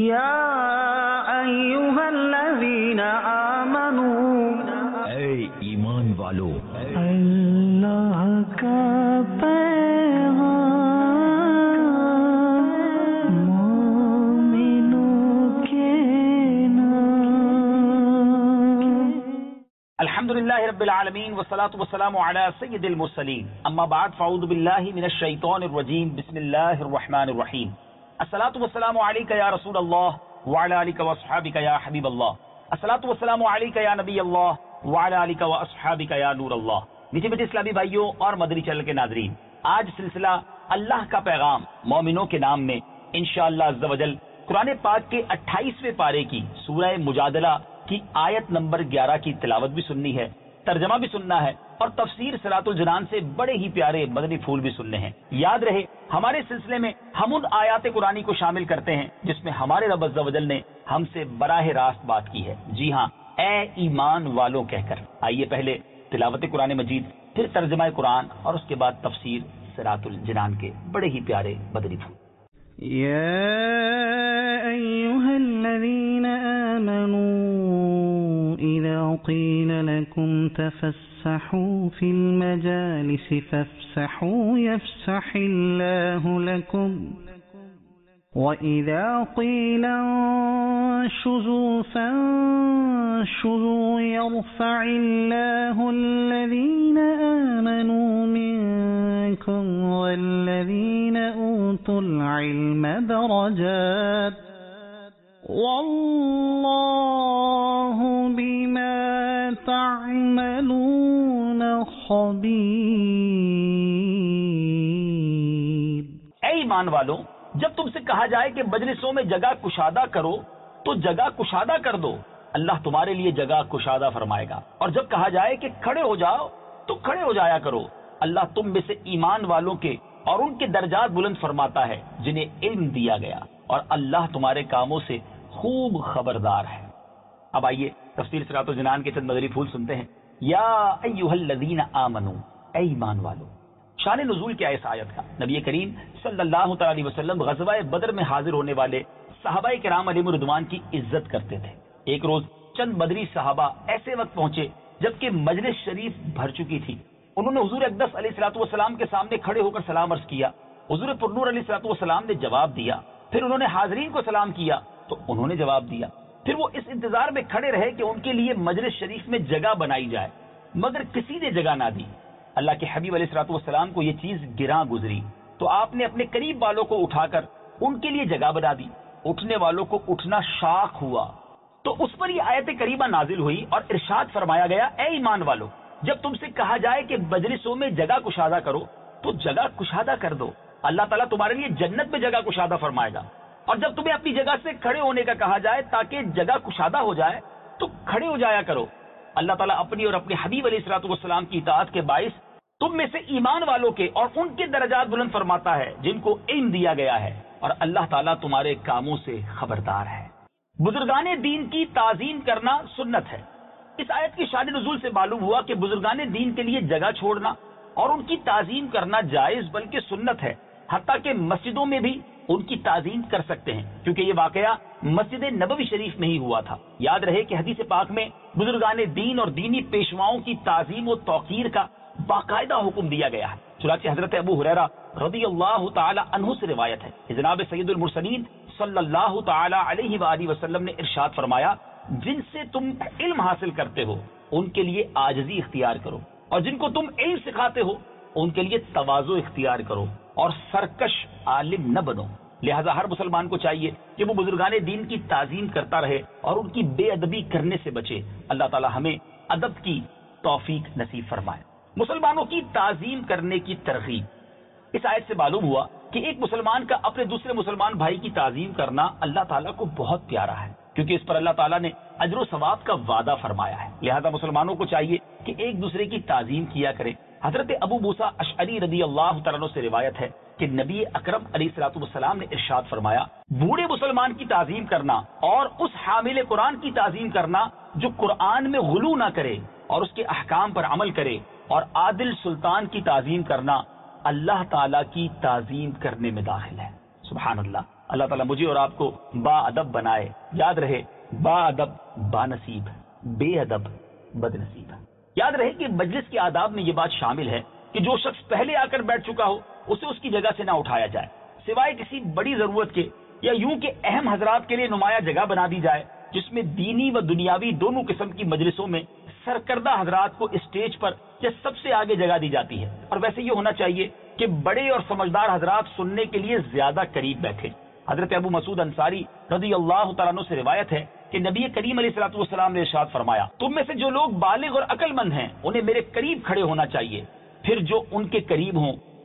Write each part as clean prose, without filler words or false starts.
یا ایھا الذین آمنوا، اے ایمان والو، اللہ کا پیغام مومنوں کے نام۔ الحمدللہ رب العالمین والصلاة والسلام علی سید المرسلین، اما بعد فاعوذ باللہ من الشیطان الرجیم، بسم اللہ الرحمن الرحیم۔ الصلاة والسلام علیک یا رسول اللہ وعلی آلک واصحابک یا حبیب اللہ، الصلاة والسلام علیک یا نبی اللہ وعلی آلک واصحابک یا نور اللہ۔ میٹھے میٹھے اسلامی بھائیوں اور مدنی چینل کے ناظرین، آج سلسلہ اللہ کا پیغام مومنوں کے نام میں انشاءاللہ عز و جل قرآن پاک کے 28ویں پارے کی سورہ مجادلہ کی آیت نمبر 11 کی تلاوت بھی سننی ہے، ترجمہ بھی سننا ہے، اور تفسیر صراط الجنان سے بڑے ہی پیارے مدنی پھول بھی سننے ہیں۔ یاد رہے ہمارے سلسلے میں ہم ان آیات قرآنی کو شامل کرتے ہیں جس میں ہمارے رب عز و جل نے ہم سے براہ راست بات کی ہے، جی ہاں، اے ایمان والوں کہہ کر۔ آئیے پہلے تلاوت قرآن مجید، پھر ترجمہ قرآن، اور اس کے بعد تفسیر صراط الجنان کے بڑے ہی پیارے مدنی پھول۔ یا ایھا الذین آمنوا اذا قیل لکم تفسحوا فی المجالس فافسحوا یفسح اللہ لکم وَإِذَا قِيلَ انشُزُوا فَانشُزُوا يَرْفَعِ اللَّهُ الَّذِينَ آمَنُوا مِنكُمْ وَالَّذِينَ أُوتُوا الْعِلْمَ دَرَجَاتٍ وَاللَّهُ بِمَا تَعْمَلُونَ خَبِيرٌ۔ اے ایمان والو، جب تم سے کہا جائے کہ مجلسوں میں جگہ کشادہ کرو تو جگہ کشادہ کر دو، اللہ تمہارے لیے جگہ کشادہ فرمائے گا، اور جب کہا جائے کہ کھڑے ہو جاؤ تو کھڑے ہو جایا کرو، اللہ تم میں سے ایمان والوں کے اور ان کے درجات بلند فرماتا ہے جنہیں علم دیا گیا، اور اللہ تمہارے کاموں سے خوب خبردار ہے۔ اب آئیے تفسیر صراط الجنان کے چند مدنی پھول سنتے ہیں۔ یا ایھا الذین آمنوا، اے ایمان والو۔ شان نزول کیا ہے اس آیت کا؟ نبی کریم صلی اللہ تعالی علیہ وسلم غزوہ بدر میں حاضر ہونے والے صحابہ کرام علیہم رضوان کی عزت کرتے تھے۔ ایک روز چند بدری صحابہ ایسے وقت پہنچے جبکہ مجلس شریف بھر چکی تھی۔ انہوں نے حضور اقدس علیہ الصلوۃ والسلام کے سامنے کھڑے ہو کر سلام عرض کیا۔ حضور پرنور علیہ الصلوۃ والسلام نے جواب دیا، پھر انہوں نے حاضرین کو سلام کیا تو انہوں نے جواب دیا، پھر وہ اس انتظار میں کھڑے رہے کہ ان کے لیے مجلس شریف میں جگہ بنائی جائے، مگر کسی نے جگہ نہ دی۔ اللہ کے حبیب علیہ الصلوۃ والسلام کو یہ چیز گراں گزری تو آپ نے اپنے قریب والوں کو اٹھا کر ان کے لیے جگہ بنا دی۔ اٹھنے والوں کو اٹھنا شاق ہوا تو اس پر یہ آیت کریمہ نازل ہوئی اور ارشاد فرمایا گیا، اے ایمان والو، جب تم سے کہا جائے کہ مجلسوں میں جگہ کشادہ کرو تو جگہ کشادہ کر دو، اللہ تعالیٰ تمہارے لیے جنت میں جگہ کشادہ فرمائے گا، اور جب تمہیں اپنی جگہ سے کھڑے ہونے کا کہا جائے تاکہ جگہ کشادہ ہو جائے تو کھڑے ہو جایا کرو۔ اللہ تعالیٰ اپنی اور اپنے حبیب علیہ الصلوۃ والسلام کی اطاعت کے باعث تم میں سے ایمان والوں کے اور ان کے درجات بلند فرماتا ہے جن کو علم دیا گیا ہے، اور اللہ تعالیٰ تمہارے کاموں سے خبردار ہے۔ بزرگان دین کی تعظیم کرنا سنت ہے۔ اس آیت کی شان نزول سے معلوم ہوا کہ بزرگان دین کے لیے جگہ چھوڑنا اور ان کی تعظیم کرنا جائز بلکہ سنت ہے، حتیٰ کہ مسجدوں میں بھی ان کی تعظیم کر سکتے ہیں، کیونکہ یہ واقعہ مسجد نبوی شریف میں ہی ہوا تھا۔ یاد رہے کہ حدیث پاک میں بزرگان دین اور دینی پیشواؤں کی تعظیم و توقیر کا باقاعدہ حکم دیا گیا ہے۔ چنانچہ حضرت ابو ہریرہ رضی اللہ تعالی عنہ سے روایت ہے کہ جناب سید المرسلین صلی اللہ تعالی علیہ وآلہ وسلم نے ارشاد فرمایا، جن سے تم علم حاصل کرتے ہو ان کے لیے عاجزی اختیار کرو، اور جن کو تم علم سکھاتے ہو ان کے لیے تواضع اختیار کرو، اور سرکش عالم نہ بنو۔ لہذا ہر مسلمان کو چاہیے کہ وہ بزرگان دین کی تعظیم کرتا رہے اور ان کی بے ادبی کرنے سے بچے۔ اللہ تعالی ہمیں ادب کی توفیق نصیب فرمائے۔ مسلمانوں کی تعظیم کرنے کی ترغیب۔ اس آیت سے معلوم ہوا کہ ایک مسلمان کا اپنے دوسرے مسلمان بھائی کی تعظیم کرنا اللہ تعالیٰ کو بہت پیارا ہے، کیونکہ اس پر اللہ تعالیٰ نے اجر و ثواب کا وعدہ فرمایا ہے۔ لہذا مسلمانوں کو چاہیے کہ ایک دوسرے کی تعظیم کیا کریں۔ حضرت ابو موسیٰ اشعری رضی اللہ تعالیٰ عنہ سے روایت ہے کہ نبی اکرم علیہ الصلوۃ والسلام نے ارشاد فرمایا، بوڑھے مسلمان کی تعظیم کرنا اور اس حامل قرآن کی تعظیم کرنا جو قرآن میں غلو نہ کرے اور اس کے احکام پر عمل کرے، اور عادل سلطان کی تعظیم کرنا اللہ تعالیٰ کی تعظیم کرنے میں داخل ہے۔ سبحان اللہ۔ اللہ تعالیٰ مجھے اور آپ کو با ادب بنائے. یاد رہے با ادب با نصیب، بے ادب بد نصیب. یاد رہے کہ مجلس کے آداب میں یہ بات شامل ہے کہ جو شخص پہلے آ کر بیٹھ چکا ہو اسے اس کی جگہ سے نہ اٹھایا جائے، سوائے کسی بڑی ضرورت کے، یا یوں کہ اہم حضرات کے لیے نمایاں جگہ بنا دی جائے جس میں دینی و دنیاوی دونوں قسم کی مجلسوں میں سرکردہ حضرات کو اسٹیج پر یا سب سے آگے جگہ دی جاتی ہے. اور ویسے یہ ہونا چاہیے کہ بڑے اور سمجھدار حضرات سننے کے لیے زیادہ قریب بیٹھے. حضرت ابو مسعود انصاری رضی اللہ تعالیٰ عنہ سے روایت ہے کہ نبی کریم علیہ الصلوۃ والسلام نے ارشاد فرمایا، تم میں سے جو لوگ بالغ اور عقل مند ہیں انہیں میرے قریب کھڑے ہونا چاہیے، پھر جو ان کے قریب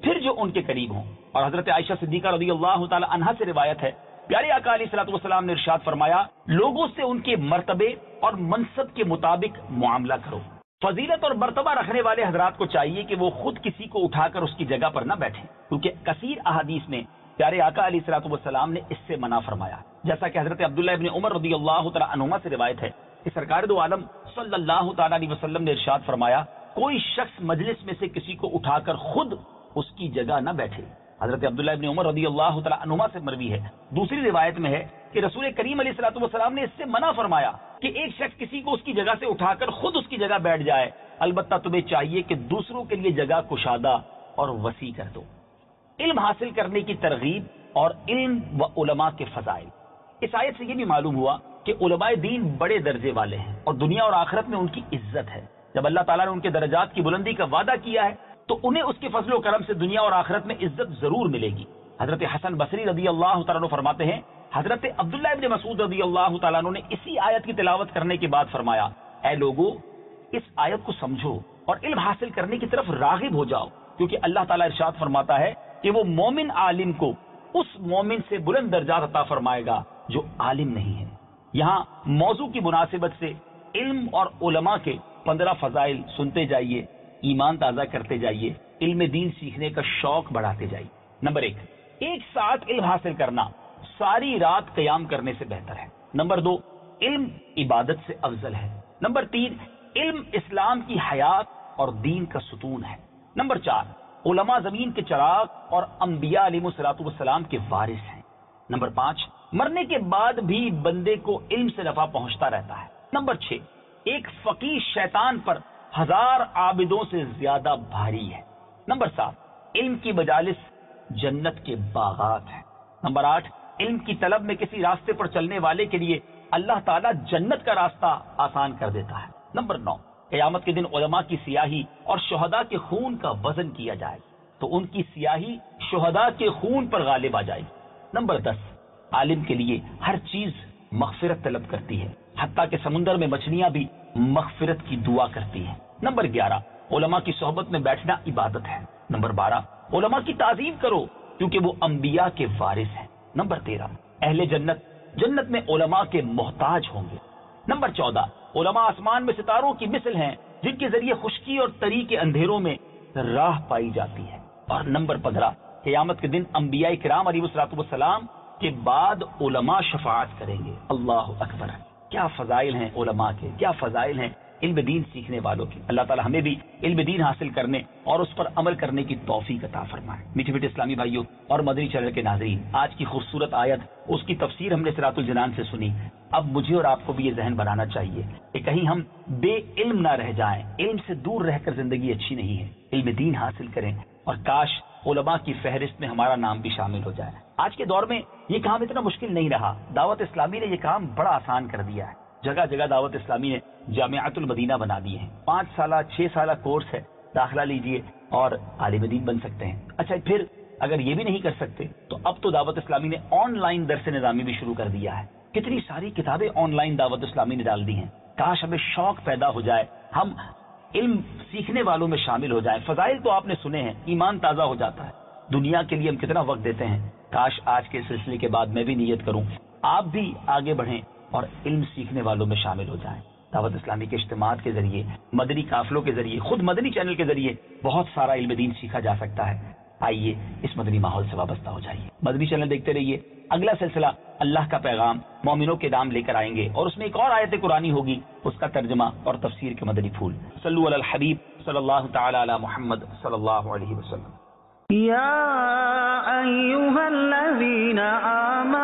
ہوں. اور حضرت عائشہ صدیقہ رضی اللہ تعالی عنہا سے روایت ہے، پیارے آقا علیہ الصلوۃ والسلام نے ارشاد فرمایا، لوگوں سے ان کے مرتبے اور منصب کے مطابق معاملہ کرو. فضیلت اور مرتبہ رکھنے والے حضرات کو چاہیے کہ وہ خود کسی کو اٹھا کر اس کی جگہ پر نہ بیٹھیں، کیونکہ کثیر احادیث میں پیارے آقا علیہ الصلوۃ والسلام نے اس سے منع فرمایا. جیسا کہ حضرت عبداللہ ابن عمر رضی اللہ تعالی عنہما سے روایت ہے کہ سرکار دو عالم صلی اللہ تعالی علیہ وسلم نے ارشاد فرمایا، کوئی شخص مجلس میں سے کسی کو اٹھا کر خود اس کی جگہ نہ بیٹھے. حضرت عبداللہ ابن عمر رضی اللہ تعالی عنہما سے مروی ہے. دوسری روایت میں ہے کہ رسول کریم علیہ الصلوۃ والسلام نے اس سے منع فرمایا کہ ایک شخص کسی کو اس کی جگہ سے اٹھا کر خود اس کی جگہ بیٹھ جائے، البتہ تمہیں چاہیے کہ دوسروں کے لیے جگہ کشادہ اور وسیع کر دو. علم حاصل کرنے کی ترغیب اور علم و علماء کے فضائل. اس آیت سے یہ بھی معلوم ہوا کہ علماء دین بڑے درجے والے ہیں اور دنیا اور آخرت میں ان کی عزت ہے. جب اللہ تعالیٰ نے ان کے درجات کی بلندی کا وعدہ کیا ہے تو انہیں اس کے فضل و کرم سے دنیا اور آخرت میں عزت ضرور ملے گی. حضرت حسن بصری رضی اللہ تعالیٰ عنہ فرماتے ہیں، حضرت عبداللہ ابن مسعود رضی اللہ تعالیٰ عنہ نے اسی آیت کی تلاوت کرنے کے بعد فرمایا، اے لوگو اس آیت کو سمجھو اور علم حاصل کرنے کی طرف راغب ہو جاؤ، کیونکہ اللہ تعالیٰ ارشاد فرماتا ہے کہ وہ مومن عالم کو اس مومن سے بلند درجات عطا فرمائے گا جو عالم نہیں ہے. یہاں موضوع کی مناسبت سے علم اور علماء کے 15 فضائل سنتے جائیے، ایمان تازہ کرتے جائیے، علم دین سیکھنے کا شوق بڑھاتے جائیے. نمبر 1، ایک ساتھ علم حاصل کرنا ساری رات قیام کرنے سے بہتر ہے. نمبر 2، علم عبادت سے افضل ہے. نمبر 3، علم اسلام کی حیات اور دین کا ستون ہے. نمبر 4، علماء زمین کے چراغ اور انبیاء علیہ الصلوۃ والسلام کے وارث ہیں. نمبر 5، مرنے کے بعد بھی بندے کو علم سے نفع پہنچتا رہتا ہے. نمبر 6، ایک فقیر شیطان پر 1000 عابدوں سے زیادہ بھاری ہے. نمبر 7، علم کی مجالس جنت کے باغات ہیں. نمبر 8، علم کی طلب میں کسی راستے پر چلنے والے کے لیے اللہ تعالیٰ جنت کا راستہ آسان کر دیتا ہے. نمبر 9، قیامت کے دن علماء کی سیاہی اور شہداء کے خون کا وزن کیا جائے تو ان کی سیاہی شہداء کے خون پر غالب آ جائے گی. نمبر 10، عالم کے لیے ہر چیز مغفرت طلب کرتی ہے، حتیٰ کہ سمندر میں مچھلیاں بھی مغفرت کی دعا کرتی ہیں. نمبر 11، علماء کی صحبت میں بیٹھنا عبادت ہے. نمبر 12، علماء کی تعظیم کرو کیونکہ وہ انبیاء کے وارث ہیں. نمبر 13، اہل جنت میں علماء کے محتاج ہوں گے. نمبر 14، علماء آسمان میں ستاروں کی مثل ہیں جن کے ذریعے خشکی اور تری کے اندھیروں میں راہ پائی جاتی ہے. اور نمبر 15، قیامت کے دن انبیاء کرام علیہ الصلوۃ والسلام کے بعد علماء شفاعت کریں گے. اللہ اکبر، کیا فضائل ہیں علماء کے، کیا فضائل ہیں علم دین سیکھنے والوں کی. اللہ تعالی ہمیں بھی علم دین حاصل کرنے اور اس پر عمل کرنے کی توفیق عطا فرمائے. میٹھے میٹھے اسلامی بھائیوں اور مدنی چینل کے ناظرین، آج کی خوبصورت آیت، اس کی تفسیر ہم نے صراط الجنان سے سنی. اب مجھے اور آپ کو بھی یہ ذہن بنانا چاہیے کہ کہیں ہم بے علم نہ رہ جائیں. علم سے دور رہ کر زندگی اچھی نہیں ہے. علم دین حاصل کریں اور کاش علماء کی فہرست میں ہمارا نام بھی شامل ہو جائے. آج کے دور میں یہ کام اتنا مشکل نہیں رہا. دعوت اسلامی نے یہ کام بڑا آسان کر دیا ہے. جگہ جگہ دعوت اسلامی نے جامعۃ المدینہ بنا دیے ہیں. 5 سالہ 6 سالہ کورس ہے، داخلہ لیجئے اور عالم دین بن سکتے ہیں. اچھا، پھر اگر یہ بھی نہیں کر سکتے تو اب تو دعوت اسلامی نے آن لائن درس نظامی بھی شروع کر دیا ہے. کتنی ساری کتابیں آن لائن دعوت اسلامی نے ڈال دی ہیں. کاش ہمیں شوق پیدا ہو جائے، ہم علم سیکھنے والوں میں شامل ہو جائیں. فضائل تو آپ نے سنے ہیں، ایمان تازہ ہو جاتا ہے. دنیا کے لیے ہم کتنا وقت دیتے ہیں. کاش آج کے سلسلے کے بعد میں بھی نیت کروں آپ بھی آگے بڑھیں اور علم سیکھنے والوں میں شامل ہو جائیں. دعوت اسلامی کے اجتماعات کے ذریعے، مدنی قافلوں کے ذریعے، خود مدنی چینل کے ذریعے بہت سارا علم دین سیکھا جا سکتا ہے. آئیے اس مدنی ماحول سے وابستہ ہو جائیے. مدنی چینل دیکھتے رہیے. اگلا سلسلہ اللہ کا پیغام مومنوں کے نام لے کر آئیں گے اور اس میں ایک اور آیت قرآنی ہوگی، اس کا ترجمہ اور تفسیر کے مدنی پھول. صلو علی الحبیب صلی اللہ تعالی علی محمد صلی اللہ علیہ وسلم. یا ایھا الذین آمنوا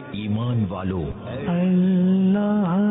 ایمان والو اللہ